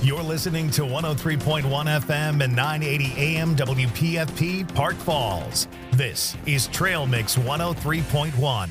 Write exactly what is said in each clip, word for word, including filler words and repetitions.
You're listening to one oh three point one F M and nine eighty A M W P F P Park Falls. This is Trail Mix one oh three point one.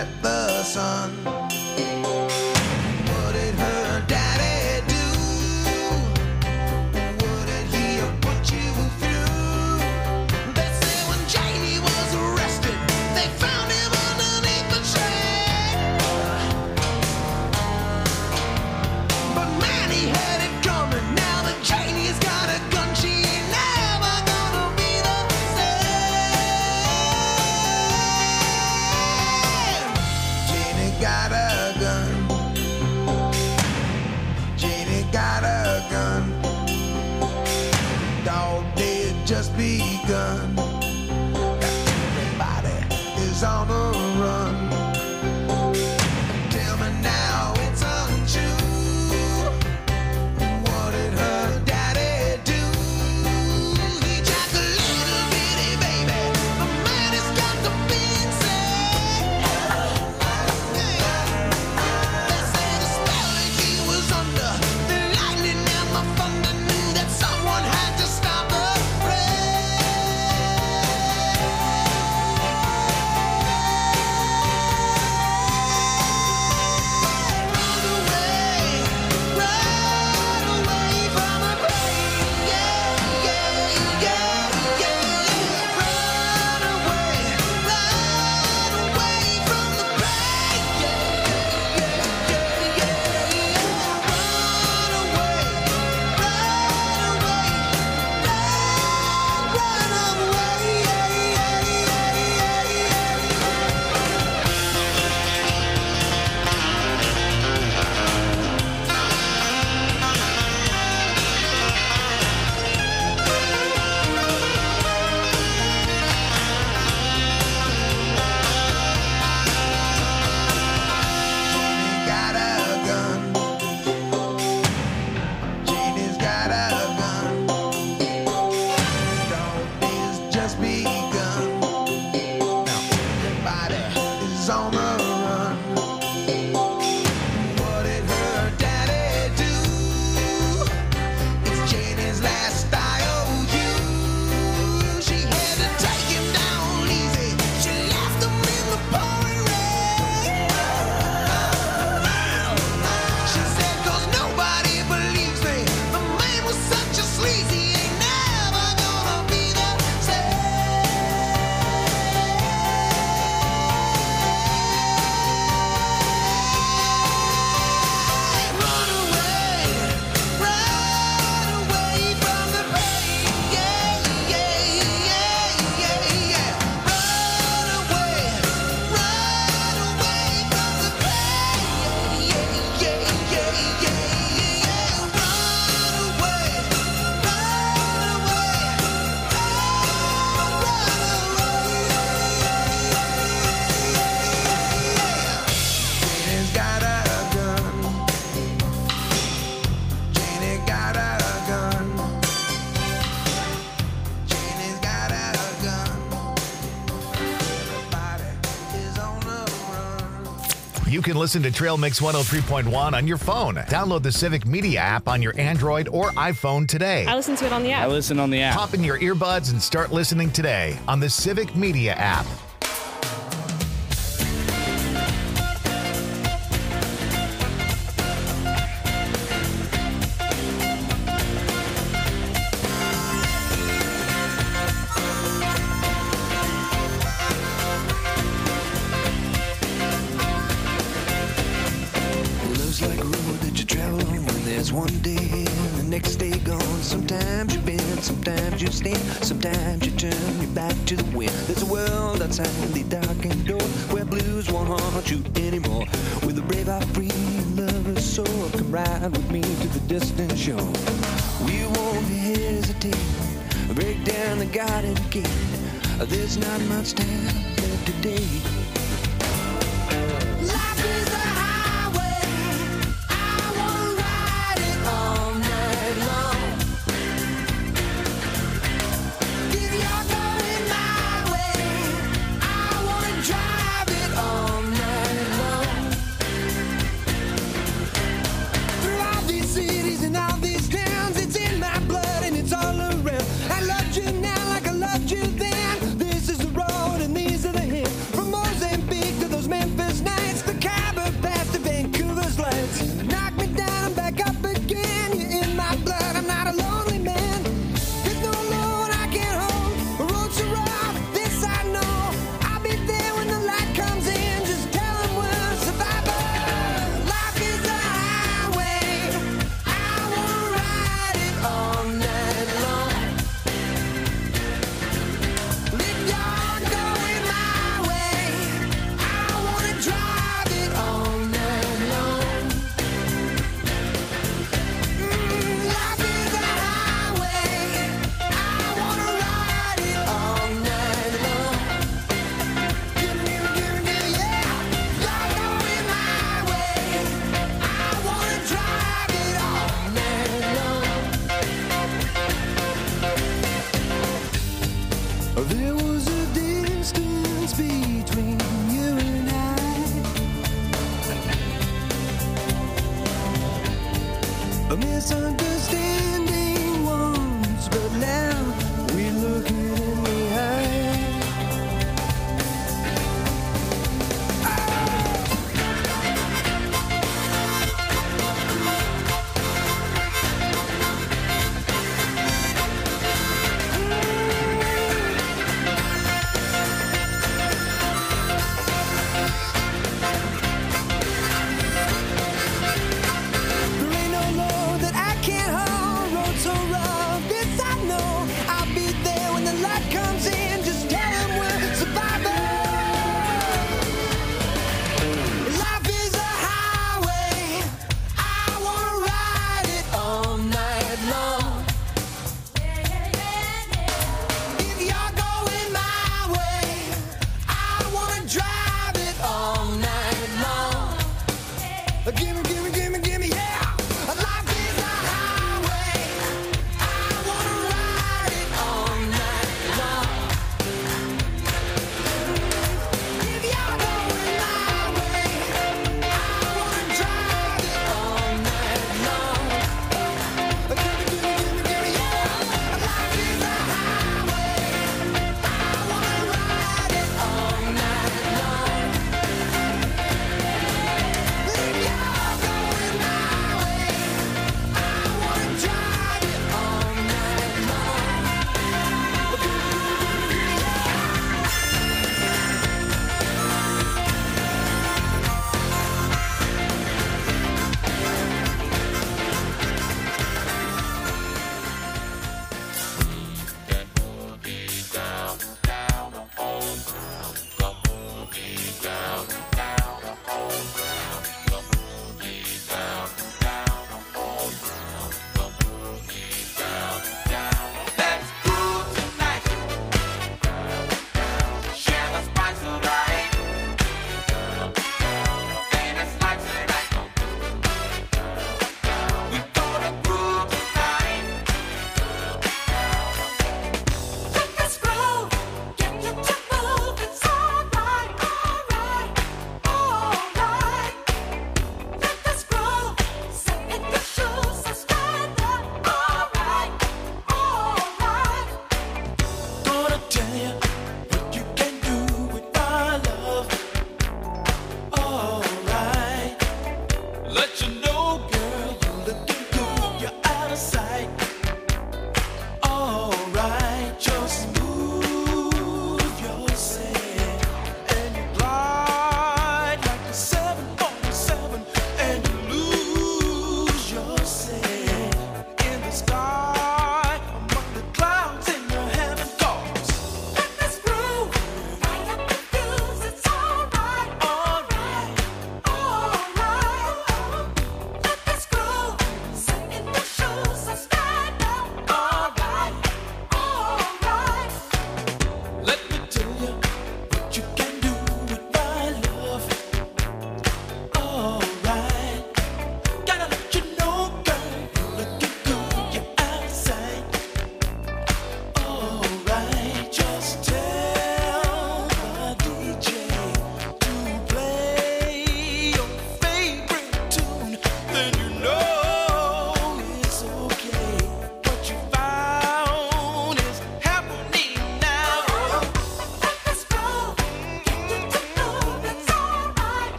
at the sun. What did her daddy do? What did he put you through? They say when Janie was arrested, they found him underneath the tree. But man, he had it coming. Now that Janie's got a gun, she ain't never gonna be the same. Janie got a gun. Janie got a gun. Dog days just begun. Everybody is on the run. Tell me now it's untrue. What did her daddy do? He jacked a little bitty baby. The man has got the big say. They say the spell that he was under, the lightning and the thunder knew that someone had to stop the Run away, run away from the pain. Yeah, yeah, yeah, yeah. Run away, run away from the pain. Yeah, yeah, yeah, yeah, yeah. Run away, run away, run, run away. Yeah, yeah, Janie's got a gun. Janie's got a gun. Dog days just begun. Now everybody is on the run. What did her daddy do? It's Janie's last I O U. She had to take him down easy. She left him in the pouring rain. She said, 'cause nobody believes me. The man was such a sleazy, ain't never gonna be the same. Run away, run away from the pain. Yeah, yeah, yeah, yeah, yeah. Run away, run away from the pain. Yeah, yeah, yeah, yeah, yeah. Run away, run away, run, Janie's got a gun. Janie got a gun. Janie's got a gun. Everybody is on the run. You can listen to Trail Mix one oh three point one on your phone. Download the Civic Media app on your Android or iPhone today. I listen to it on the I app. listen on the app. Pop in your earbuds and start listening today on the Civic Media app. Love's like a road that you travel on when there's one day and the next day gone. Sometimes you bend, sometimes you stand, sometimes you turn your back to the wind. There's a world outside the darkened door where blues won't haunt you anymore. With a brave heart free and lover's soul, come ride with me to the distant shore. We won't hesitate, break down the garden gate. There's not much time left today. Life is a highway. I wanna ride it all night long. If you're going my way, I wanna drive it all night long. Through all these cities and all these towns, it's in my blood and it's all around. I loved you now like I loved you then. This is the road and these are the hills. From Mosaic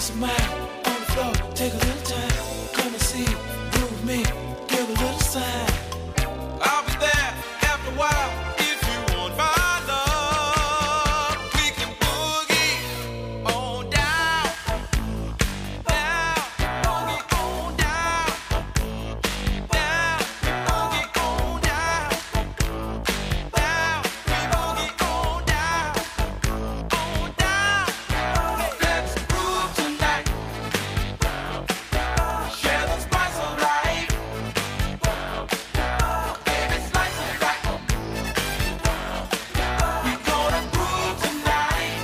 some mind on the floor. Take a little time. Come and see, groove me, give a little sign. I'll be there after a while. If you want my love, we can boogie on down, down, boogie on down, down, boogie on down, down, we boogie on down, on down. Let's groove tonight. Share the spice of life. Baby, slice of life. We gonna groove tonight.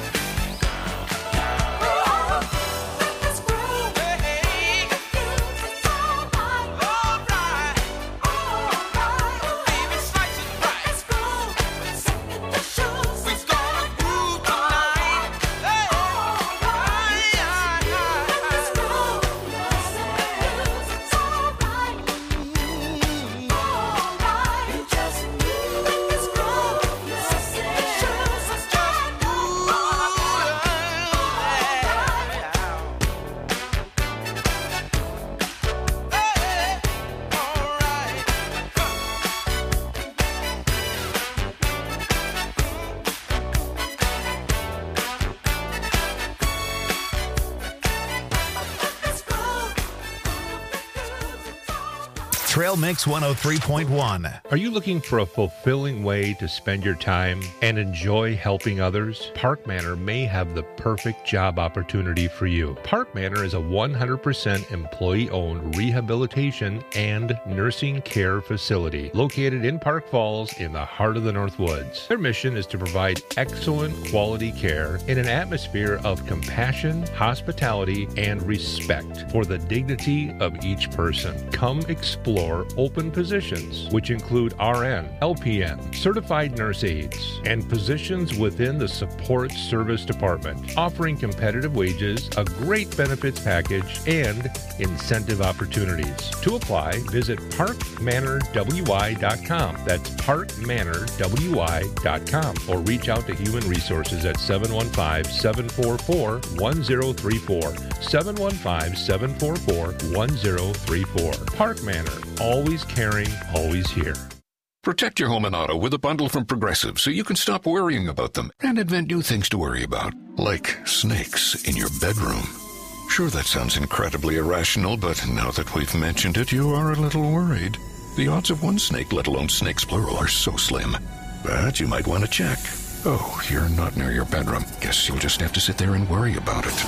Let's groove. Hey, it's alright, alright, alright. Baby, slice of life. Let's groove. Second the shoes. We gonna groove tonight. Hey, alright, let's groove. It's alright, alright. Just let's groove. Second the shoes. Let's just groove. Trail Mix one oh three point one. Are you looking for a fulfilling way to spend your time and enjoy helping others? Park Manor may have the perfect job opportunity for you. Park Manor is a one hundred percent employee-owned rehabilitation and nursing care facility located in Park Falls in the heart of the North Woods. Their mission is to provide excellent quality care in an atmosphere of compassion, hospitality, and respect for the dignity of each person. Come explore open positions, which include R N, L P N, certified nurse aides, and positions within the support service department, offering competitive wages, a great benefits package, and incentive opportunities. To apply, visit park manor w i dot com. That's park manor w i dot com, or reach out to Human Resources at seven one five, seven four four, one zero three four, seven one five, seven four four, one zero three four. Park Manor, always caring, always here. Protect your home and auto with a bundle from Progressive so you can stop worrying about them and invent new things to worry about, like snakes in your bedroom. Sure, that sounds incredibly irrational, but now that we've mentioned it, you are a little worried. The odds of one snake, let alone snakes plural, are so slim. But you might want to check. Oh, you're not near your bedroom. Guess you'll just have to sit there and worry about it.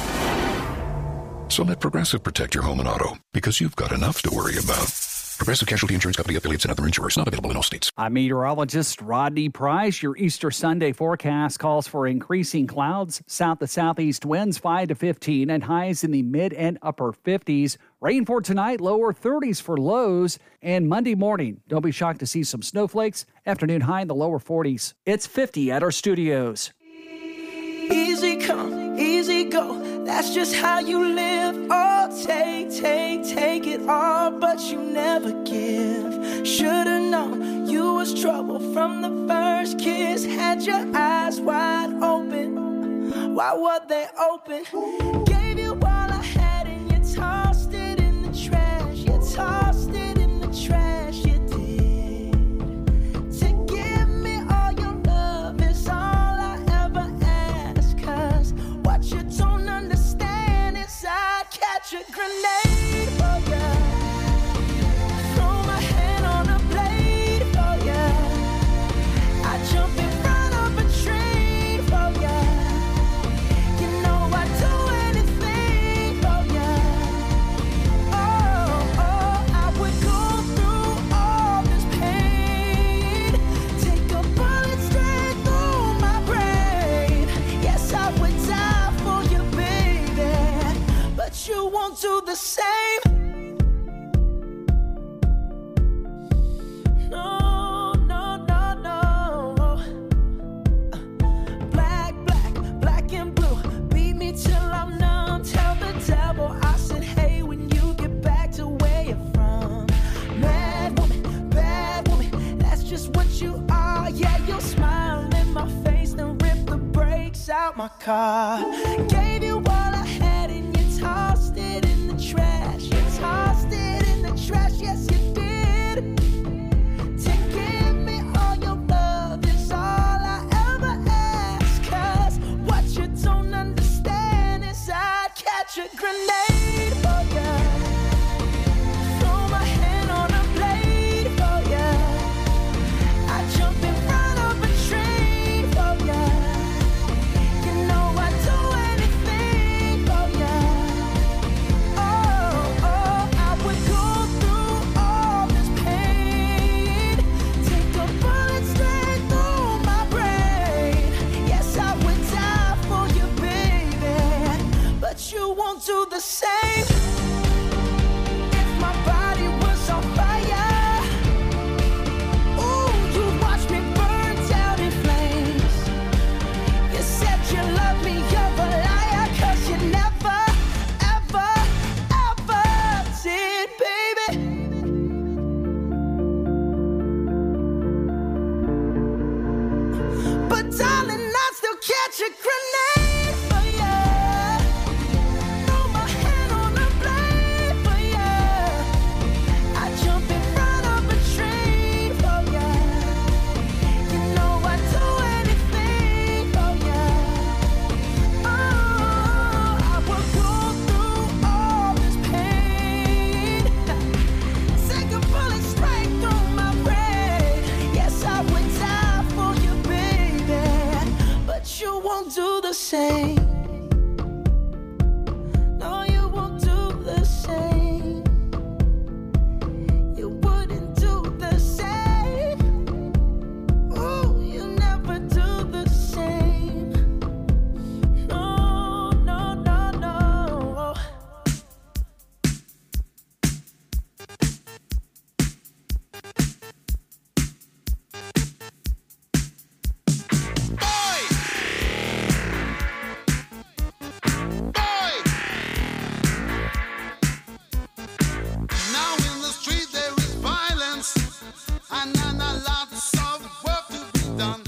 So let Progressive protect your home and auto, because you've got enough to worry about. Progressive Casualty Insurance Company affiliates and other insurers not available in all states. I'm meteorologist Rodney Price. Your Easter Sunday forecast calls for increasing clouds, south to southeast winds five to fifteen, and highs in the mid and upper fifties. Rain for tonight, lower thirties for lows, and Monday morning, don't be shocked to see some snowflakes. Afternoon high in the lower forties. It's fifty at our studios. Easy come, easy go, that's just how you live. Oh, take, take, take it all, but you never give. Should've known you was trouble from the first kiss. Had your eyes wide open, why were they open? Gave you all I had and you tossed it in the trash. You tossed it in the trash, you did. To give me all your love is all I ever ask. Cause what you don't understand is I'd catch a grenade for ya. Throw my hand on a blade for ya. I jump in front of a train for ya. You know I'd do anything for ya. Oh, oh, I would go through all this pain. Take a bullet straight through my brain. Yes, I would die for you, baby, but you won't do the same. No, no, no, no. Black, black, black and blue. Beat me till I'm numb. Tell the devil I said, hey, when you get back to where you're from. Mad woman, bad woman, that's just what you are. Yeah, you'll smile in my face, then rip the brakes out my car. Gave you all I had and you catch a grenade for ya. Throw my hand on a blade for ya. I jump in front of a train for ya. You know I'd do anything for ya. Oh, oh, I would go through all this pain. Take a bullet straight through my brain. Yes, I would die for you, baby. But you won't do the same. If my body was on fire, ooh, you watch me burn down in flames. You said you love me, you're a liar, 'cause you never, ever, ever did, baby. But darling, I still catch a grenade for ya. Throw my hand on a blade for ya. I jump in front of a train for ya. You know I'd do anything for ya. Oh, I would go through all this pain. Take a bullet straight through my brain. Yes, I would die for you, baby. But you won't do the same. No, you won't do the same. You wouldn't do the same. Ooh, you never do the same. No, no, no, no. Now in the street there is violence, and then a lots of work to be done.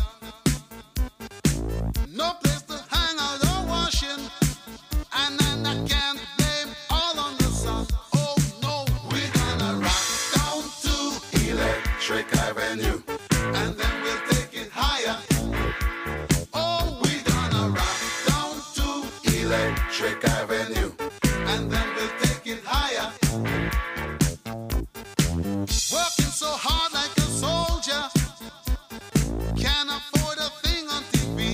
No place to hang out or washing, and then I can't blame all on the sun. Oh no, we're gonna rock down to Electric Avenue, and then we'll take it higher. Oh, we're gonna rock down to Electric Avenue, and then we'll take it higher. Working so hard like a soldier, can't afford a thing on T V.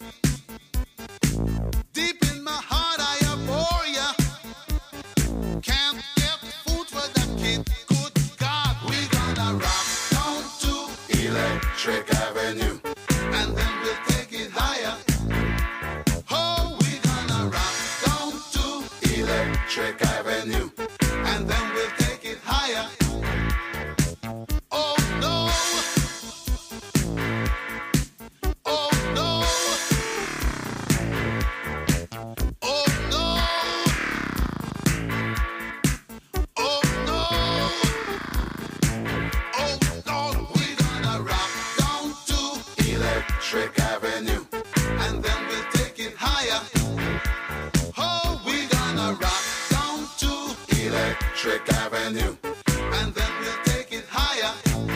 Deep in my heart I abhor ya. Can't get food for that kid. Good God, we gonna rock down to Electric Avenue, and then we'll take it higher. Oh, we gonna rock down to Electric Avenue, and then we'll take it higher. Oh no. Oh no. Oh no. Oh no. Oh no. We're gonna rock down to Electric Avenue, and then we'll take it higher. Oh, we're gonna rock down to Electric Avenue, and then we'll take it higher.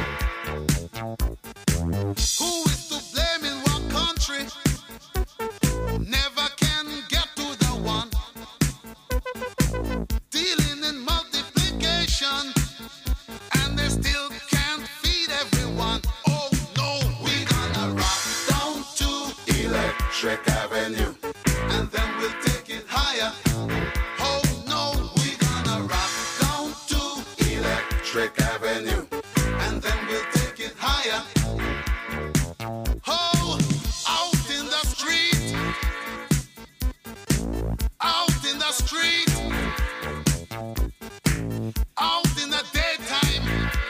Who is to blame in what country? Never can get to the one. Dealing in multiplication, and they still can't feed everyone. Oh no, we're gonna rock down to Electric Avenue, and then we'll take it higher. Oh no, we're gonna rock down to Electric Avenue, and then we'll take it higher. Oh, out in the street, out in the street, out in the daytime,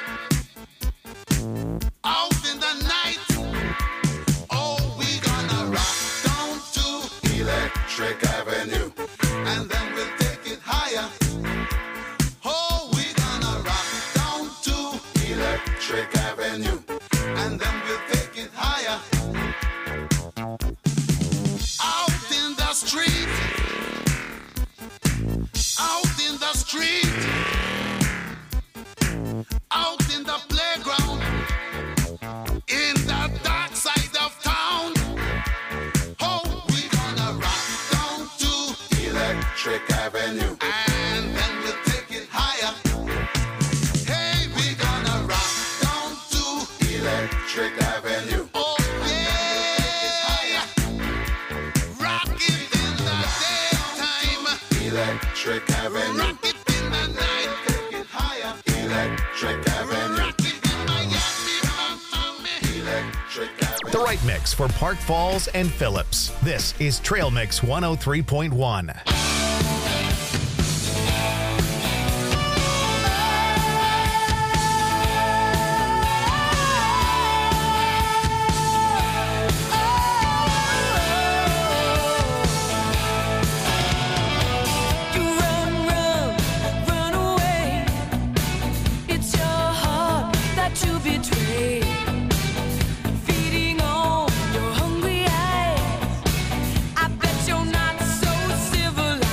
out in the night. Oh, we gonna rock down to Electric Avenue, and then we'll take it higher. Oh, we gonna rock down to Electric Avenue, and then we'll take it higher. Out in the street, out in the street, out in the playground, in the dark side of town. Oh, we gonna rock down to Electric Avenue. Avenue. And then we'll take it higher. Hey, we gonna rock down to Electric Avenue. Oh yeah, rock it in the daytime. Electric Avenue. Rock it in the night. Take it higher. Electric Avenue. Rock it in Miami, Miami. Electric Avenue. The right mix for Park Falls and Phillips. This is Trail Mix one oh three point one. Feeding on your hungry eyes, I bet you're not so civilized.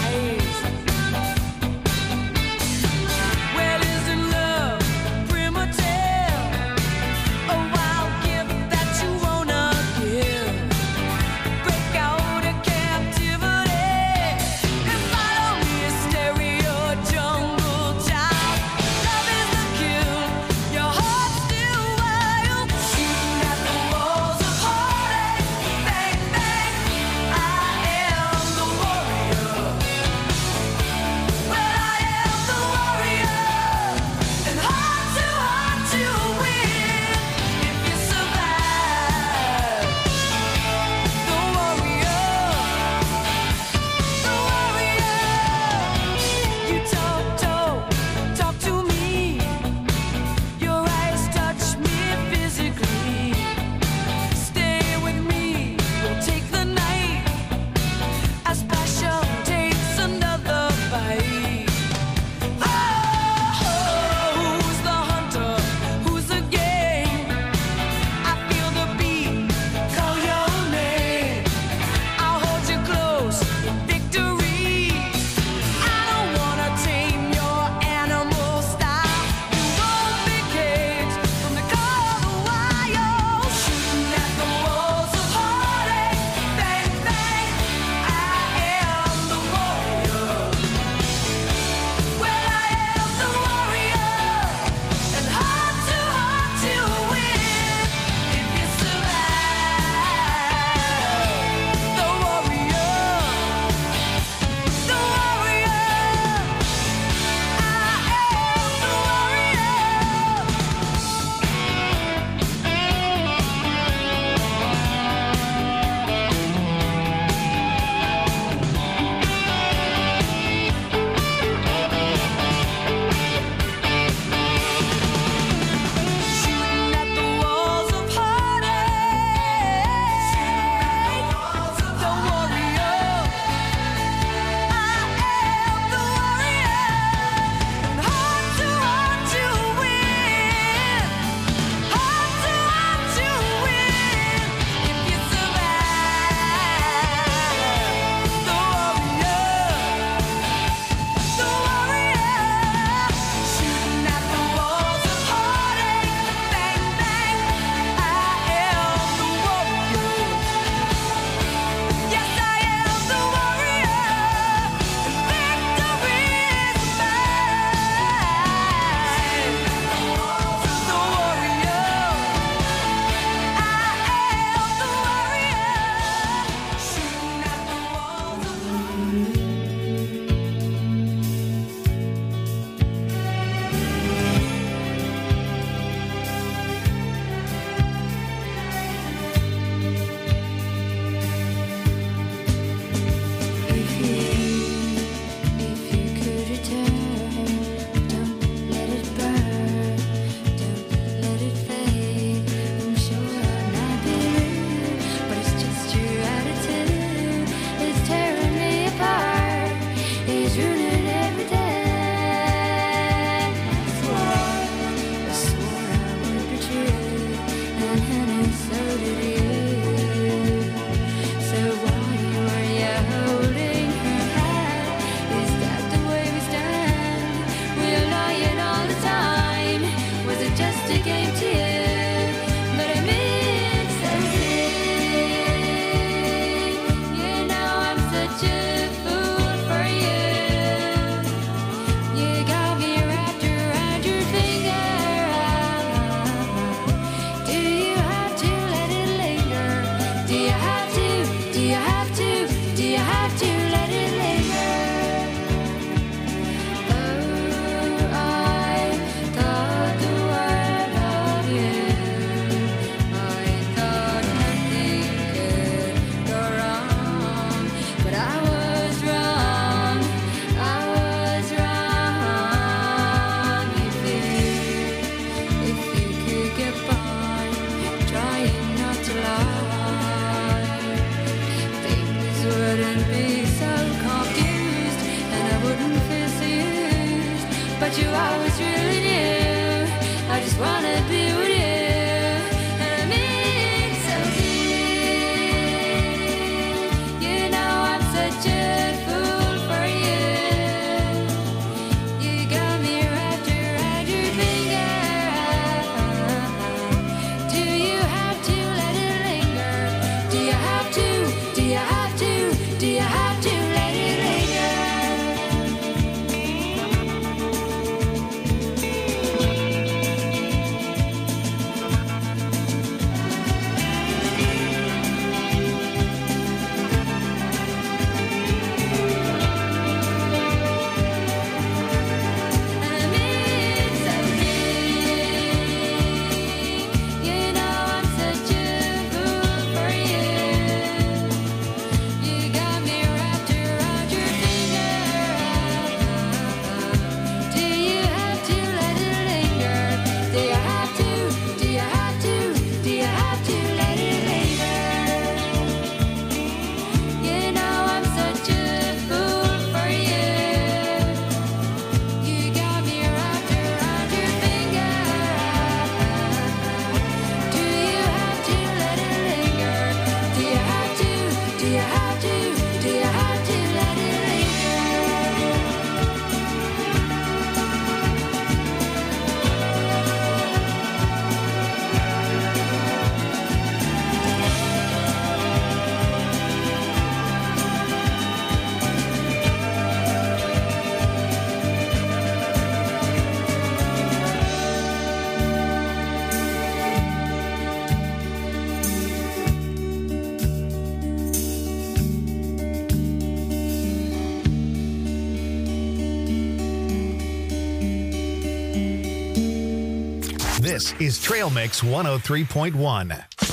This is Trail Mix one oh three point one.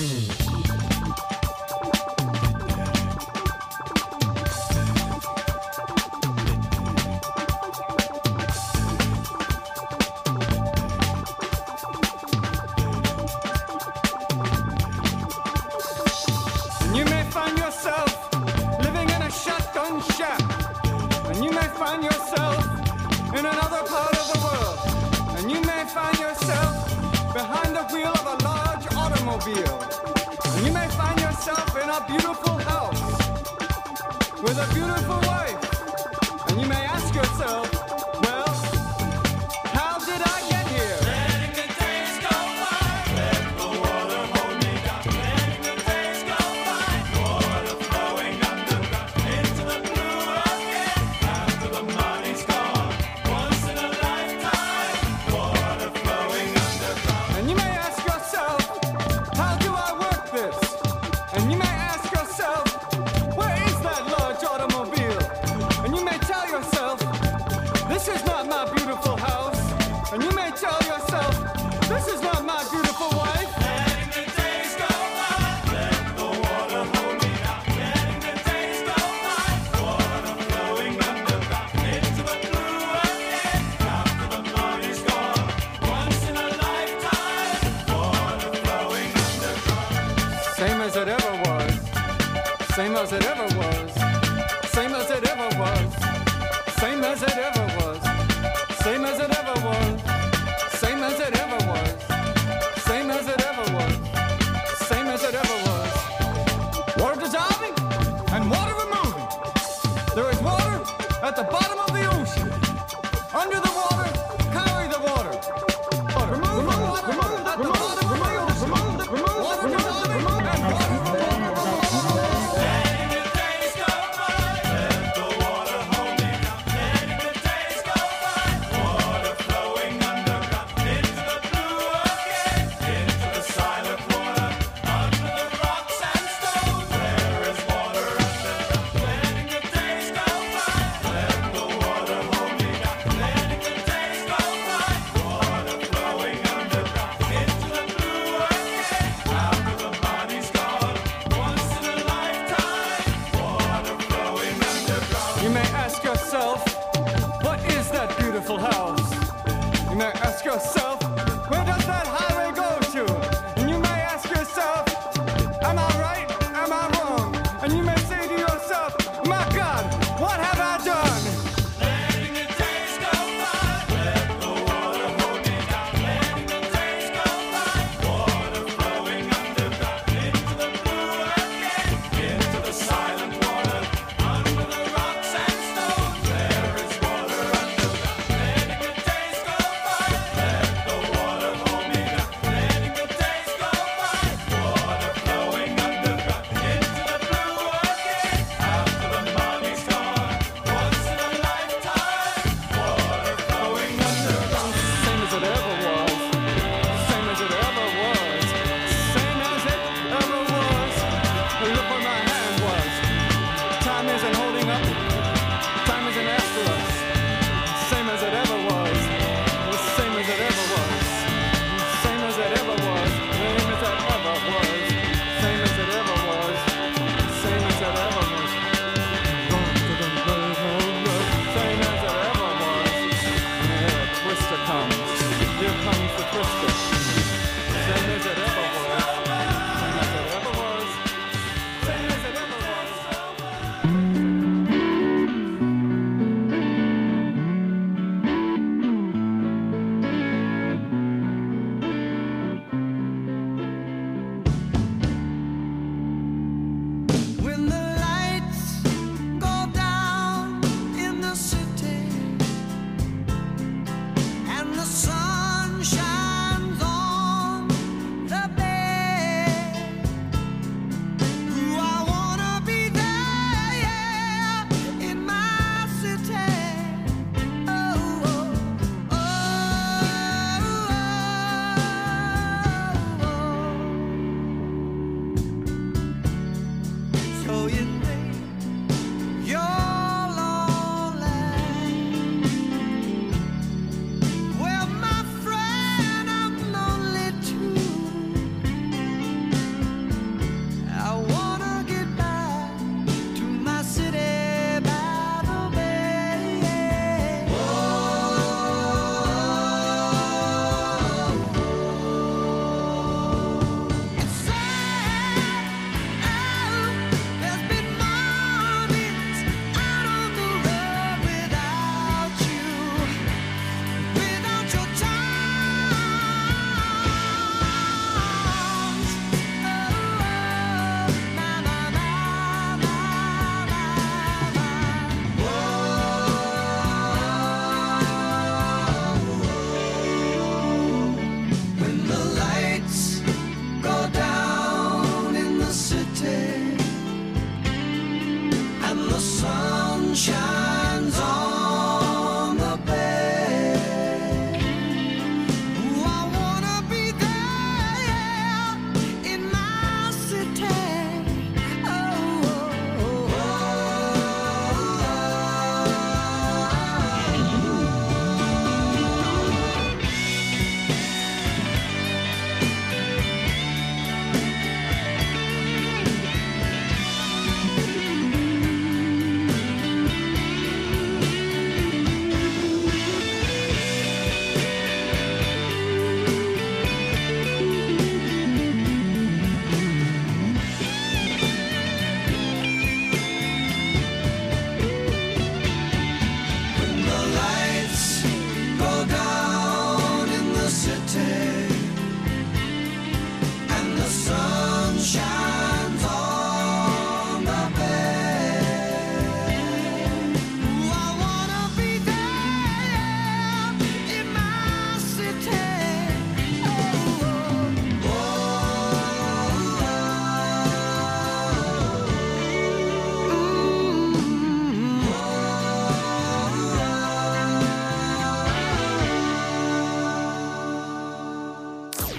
You may find yourself living in a shotgun shack, and you may find yourself in another part of the world, and you may find yourself behind the wheel of a large automobile, and you may find yourself in a beautiful house with a beautiful wife, and you may ask yourself, well, how did I get here? Letting the days go by, let the water hold me down. Letting the days go by, water flowing underground into the blue again. After the money's gone, once in a lifetime, water flowing underground. And you may ask yourself, how do I work this? And you may ask yourself, where is that large automobile? And you may tell yourself, this is not my beautiful house. And you may tell yourself, this is not my beautiful wife. Letting the days go by, let the water hold me down. Letting the days go by, water flowing underground into the blue again. After the money's gone, once in a lifetime, water flowing underground. Same as it ever was, same as it ever was, same as it ever was, same as it ever was, same as it ever was, same as it ever was, same as it ever was, same as it ever was. Water dissolving and water removing. There is water at the bottom of the ocean. Under the water, carry the water. Water. Remove the water at the bottom of the ocean. Water dissolving and water removing. Letting the days go by, let the water hold me down. Letting the days go by, water flowing underground into the blue again, into the silent water, under the rocks and stones. There is water underground. Letting the days go by, let the water hold me down. Letting the days go by, water flowing underground into the blue again. After the body's gone, once in a lifetime, water flowing underground. You may ask yourself, what is that beautiful house? You may ask yourself, where does that highway go to? And you may ask yourself, am I right? Am I wrong? And you may say to yourself, my God, what have I done? Letting the days go by, let the water hold me down. Letting the days go by, water flowing underground into the blue again, into the silent water, under the rocks and stones. There is water underground. Letting the days go by, let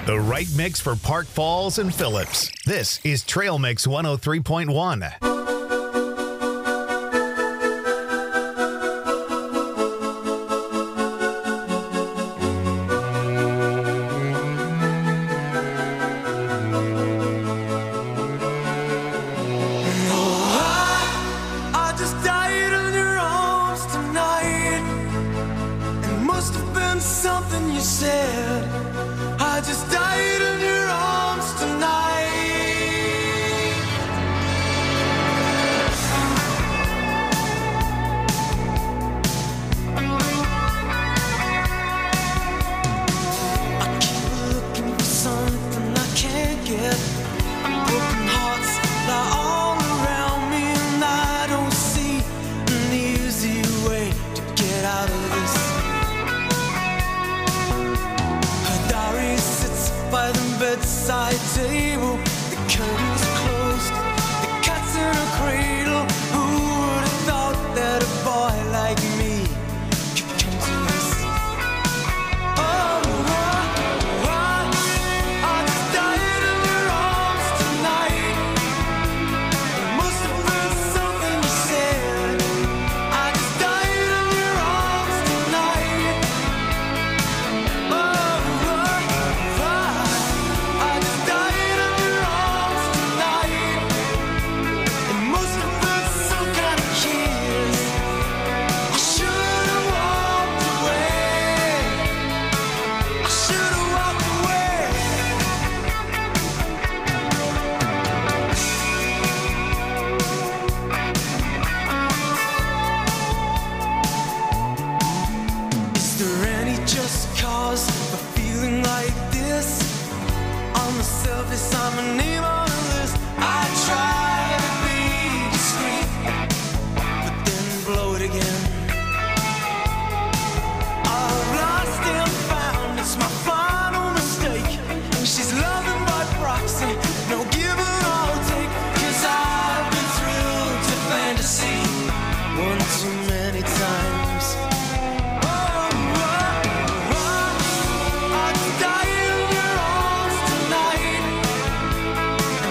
The right mix for Park Falls and Phillips. This is Trail Mix one oh three point one. I just died in your arms tonight. It must have been something you said. I just died in your arms tonight. I keep looking for something I can't get. Broken hearts lie all around me, and I don't see an easy way to get out of this. Her diary sits by the bedside table. The curtains closed, the cat's in a cradle. Who would have thought that a boy like me could come to this? Oh, I, I, I just died in your arms tonight. It must have been something you said. I just died in your arms tonight. Oh, I, I just died in your arms tonight. It must have been some kind of kiss. I should have walked away. I should have walked away. Is there any just cause for feeling like this? On the surface, I'm a name on a list. I try to be discreet, but then blow it again. I've lost and found, it's my final mistake. She's loving by proxy, no give and I'll take. Cause I've been thrilled to fantasy one too many times. Oh, I, I, I just died in your arms tonight.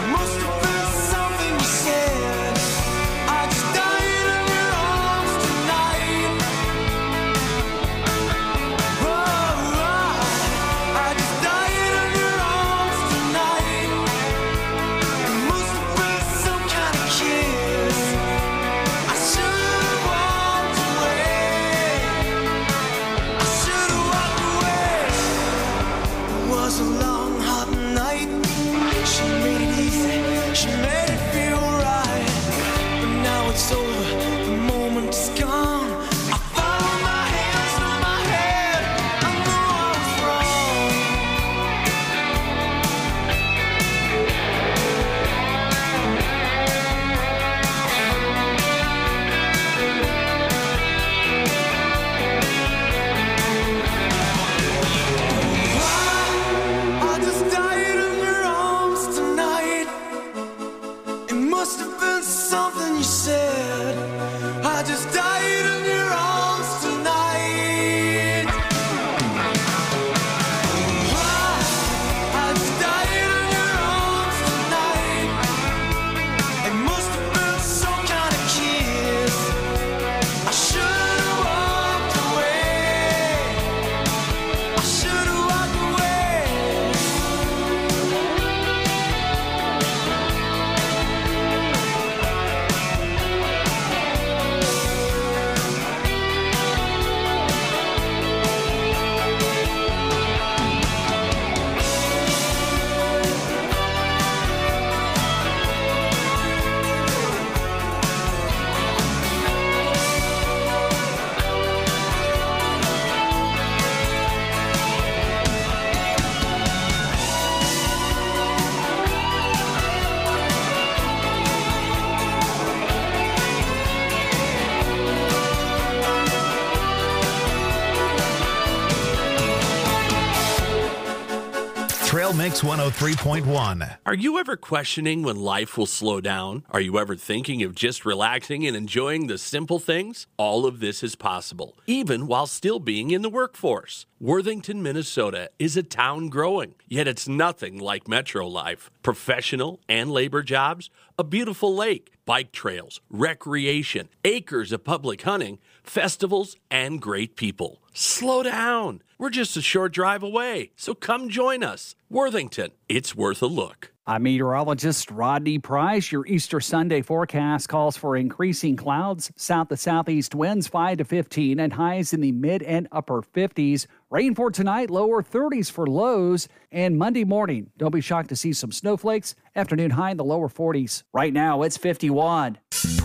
Trail Mix one oh three point one. Are you ever questioning when life will slow down? Are you ever thinking of just relaxing and enjoying the simple things? All of this is possible, even while still being in the workforce. Worthington, Minnesota is a town growing, yet it's nothing like metro life. Professional and labor jobs, a beautiful lake, bike trails, recreation, acres of public hunting, festivals, and great people. Slow down. We're just a short drive away, so come join us. Worthington, it's worth a look. I'm meteorologist Rodney Price. Your Easter Sunday forecast calls for increasing clouds, south to southeast winds five to fifteen, and highs in the mid and upper fifties. Rain for tonight, lower thirties for lows. And Monday morning, don't be shocked to see some snowflakes. Afternoon high in the lower forties. Right now, it's fifty-one.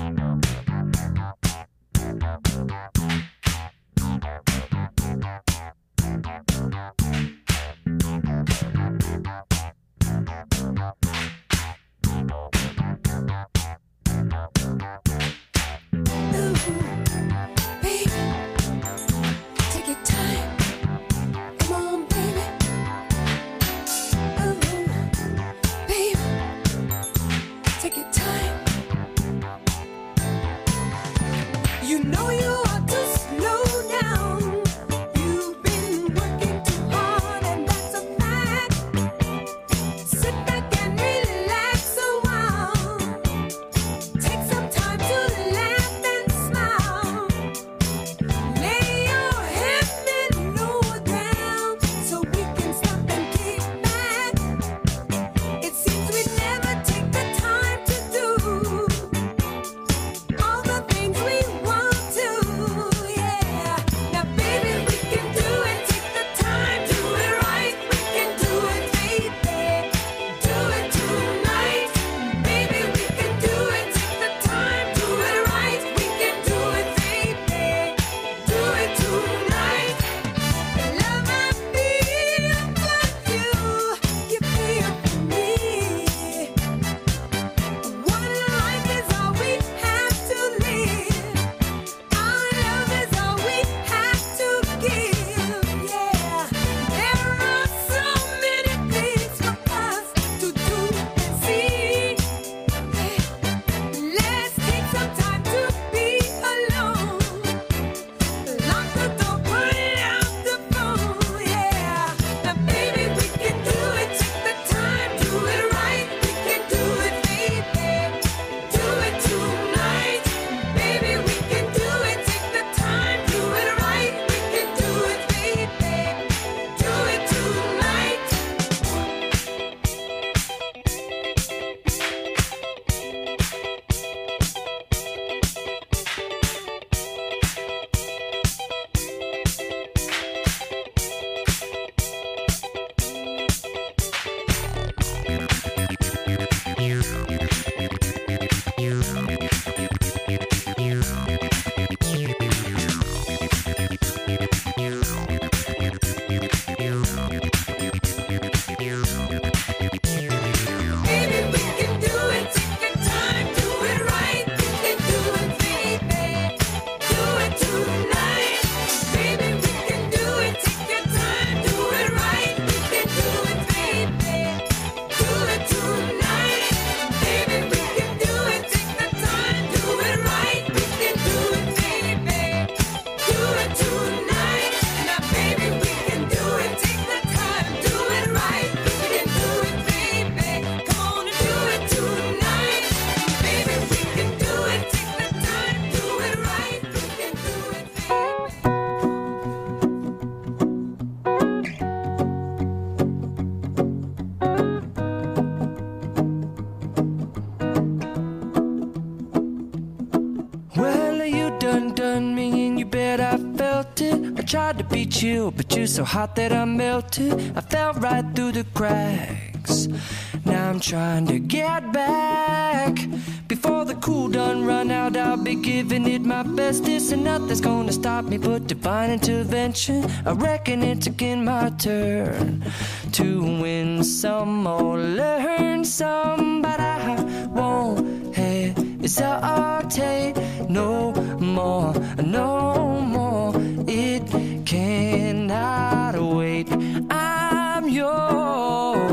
You know you ought to slow down. You've been working too hard, and that's a fact. Sit back and relax a while. Take some time to laugh and smile. Lay your head bent lower down so we can stop and kick back. It seems we never take the time to do all the things we want. Tried to beat you, but you're so hot that I melted. I fell right through the cracks. Now I'm trying to get back. Before the cool done run out, I'll be giving it my best. This and nothing's gonna stop me but divine intervention. I reckon it's again my turn to win some or learn some, but I won't hesitate no more, no more. It cannot wait. I'm yours.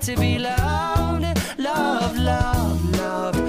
to be loved, loved, loved, loved,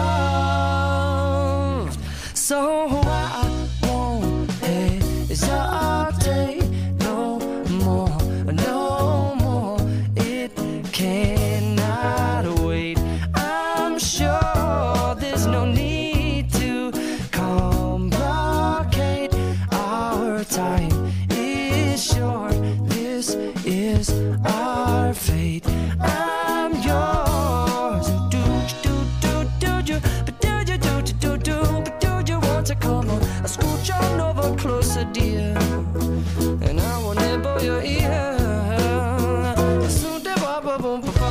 loved. So I won't hesitate no more, no more. It cannot wait. I'm sure there's no need to complicate. Our time is short. This is our fate. I'm yours. Do do do do do, but do you do do do do, but do you want to come on? I scooch on over closer, dear, and I will nibble your ear. Soon the boom boom boom boom.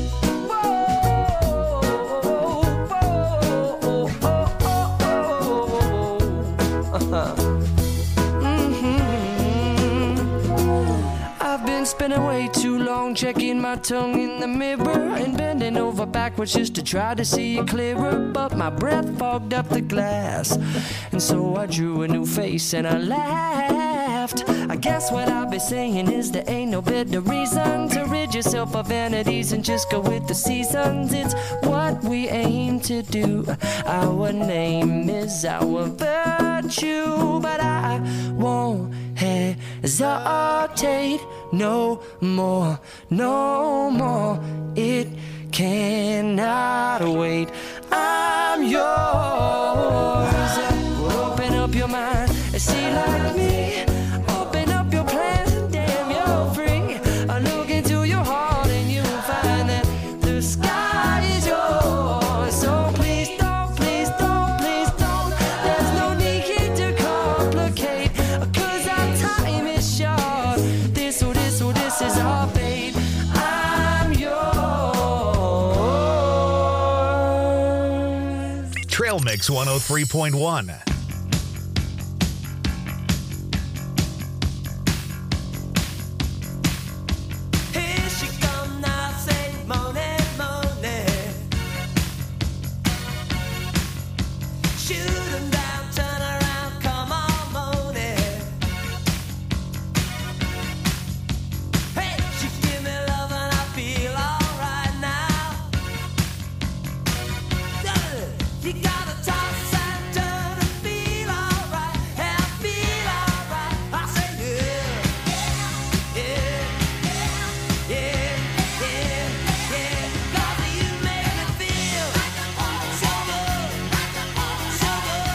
I've been spending way too long checking my tongue in the mirror and bending over backwards just to try to see it clearer, but my breath fogged up the glass, and so I drew a new face and I laughed. I guess what I'll be saying is there ain't no better reason to rid yourself of vanities and just go with the seasons. It's what we aim to do. Our name is our virtue, but I won't hesitate no more, no more. It cannot wait. I'm yours. Open up your mind and see like me. Open up your plans and damn, you're free. I look into your heart and you'll find that the sky is yours. So please don't, please don't, please don't. There's no need here to complicate, 'cause our time is short. This or this or this is our fate. I'm yours. Trail Mix one oh three point one. Here she come now, say moaning, moaning. Shoot 'em down, turn around, come on, moaning. Hey, she give me love and I feel alright now. You gotta toss and turn and feel alright, and I feel alright. I say yeah, yeah, yeah, yeah, yeah, yeah. 'Cause you make me feel so good, so good,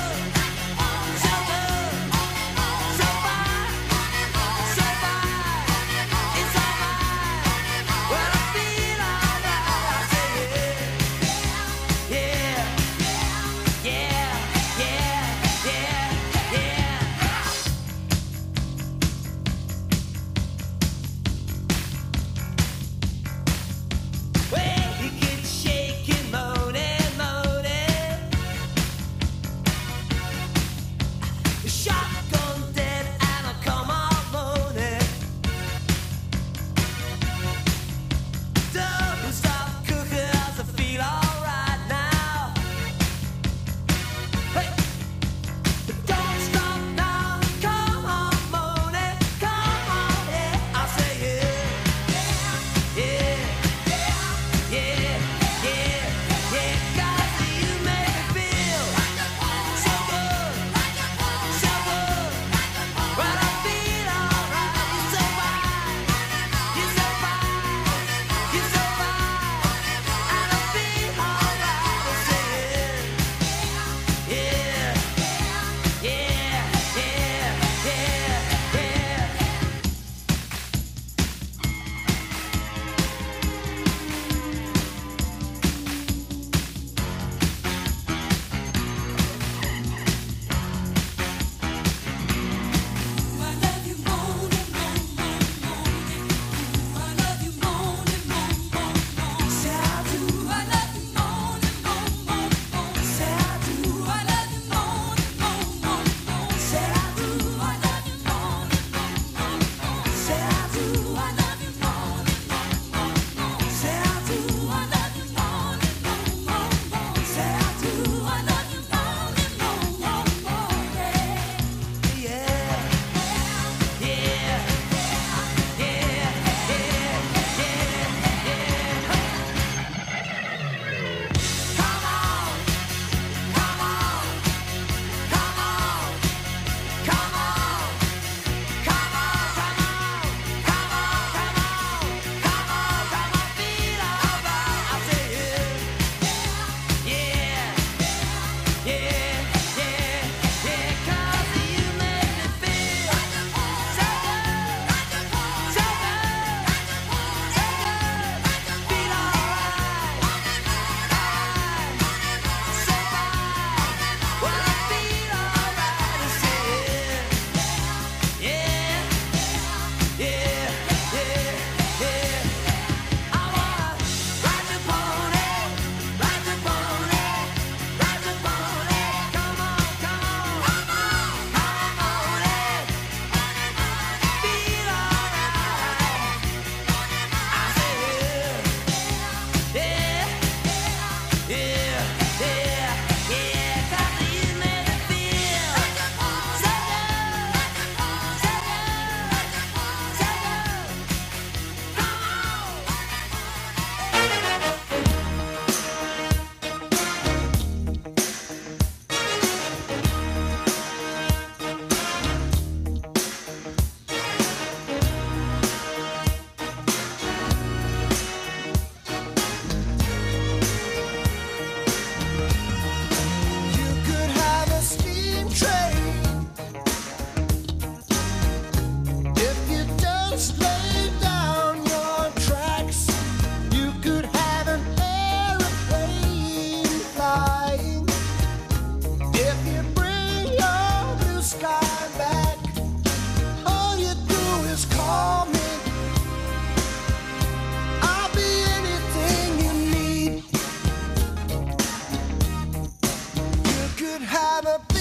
could have a